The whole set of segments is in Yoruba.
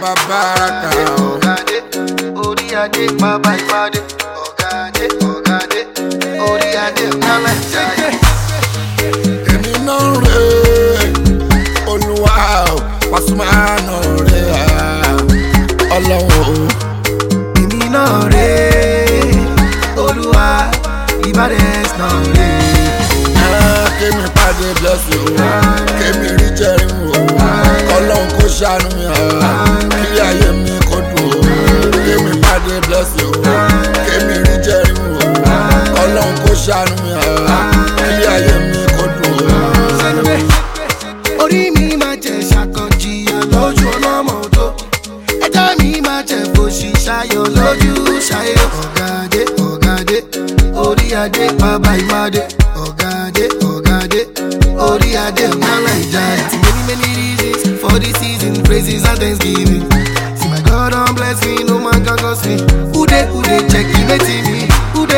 bàbá báràkà o. Ọ̀gádé, orí adé, bàbá ìpàdé. Ọ̀gádé, ọ̀gádé, orí adé, ọ̀gálà ìjayà. Èmi náà rè Olúwa o, Pasuma náà rè Ọlọ́run o. Èmi náà rè Olúwa, Ìbàdàn náà rè. Kémi pàdé blessing o, kémi rí jẹrin o, Ọlọ́run kó ṣàánú mi kí ayé mi kó dùn o. Kémi pàdé blessing o, kémi rí jẹrin o, Ọlọ́run kó ṣàánú mi kí ayé mi kó dùn o. Orí mi máa jẹ ṣàkànjìyàn lójú ọlọ́mọ tó. Ẹ̀dá mi máa jẹ fòṣì ṣayọ̀ lójú ṣayọ̀. Ọ̀gádé, ọ̀gádé, orí adé, bàbá ìmàdé. Ọ̀gádé, ọ̀gádé, orí adé, ọ̀gálà ìjayà. Many reasons for this season, praises and thanksgiving. See my God don bless me, no man can curse me. Ude check ibeti mi. Ude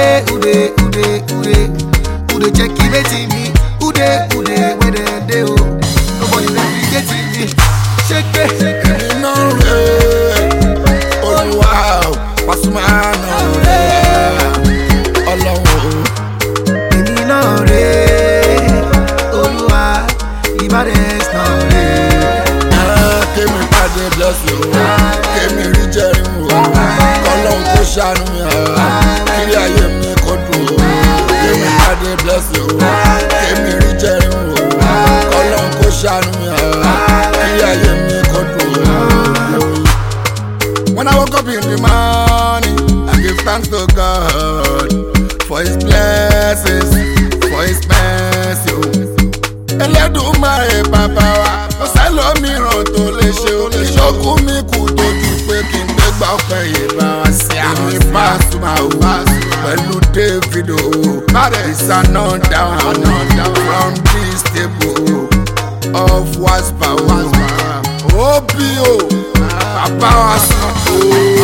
check ibeti mi. Ude where dem dey o. Nobody replicate me. Shake it. Èmi náà rè Olúwa o, Pasuma náà rè Ọlọ́run o. Èmi náà rè Olúwa, Ìbàdàn náà rè. Kémi pàdé blessing o, kémi rí jẹrin o, Ọlọ́run kó ṣàánú mi kí ayé mi kó dùn o. Kémi pàdé blessing o, kémi rí jẹrin o, Ọlọ́run kó ṣàánú mi kí ayé mi kó dùn o. When I woke up in the morning, I give thanks to God for His blessings, for His mercy o. Ẹlẹ́dùmarè bàbá wa, kò sẹ́lòmíràn tó lè ṣe o. Ìṣókù mi kù tójú pé kí n gbégbá ọpẹ́ yìí bá wa sí àmì Pasuma o. Pẹ̀lú David o, it's another one from this table of Waspa o. Obi o, bàbá wa sàn o.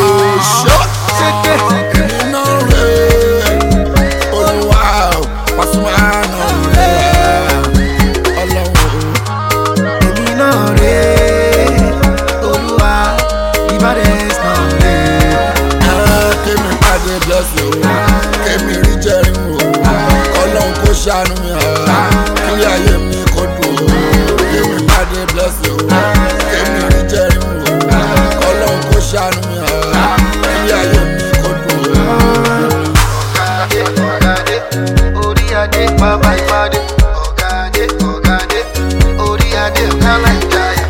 Èmi náà rè Olúwa o, Pasuma náà rè Ọlọ́run o. Èmi náà rè Olúwa, Ìbàdàn náà rè. Kémi pàdé blessing o, kémi rí jẹrin o, Ọlọ́run kó ṣàánú mi kí ayé mi kó dùn o. Kémi pàdé blessing o, kémi rí jẹrin o, Ọlọ́run kó ṣàánú mi kí ayé mi kó dùn o. Ọ̀gádé, ọ̀gádé, orí adé, bàbá ìpàdé. Ọ̀gádé, ọ̀gádé, orí adé, ọ̀gálà ìjayà.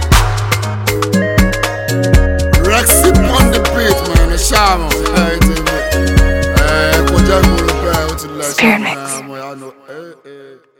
Rexy on the beat, man, a shaman. Kọjá ìmúlò bẹ́ẹ̀ ó ti lọ sí Spirit Mix. ọmọ ìyá náà.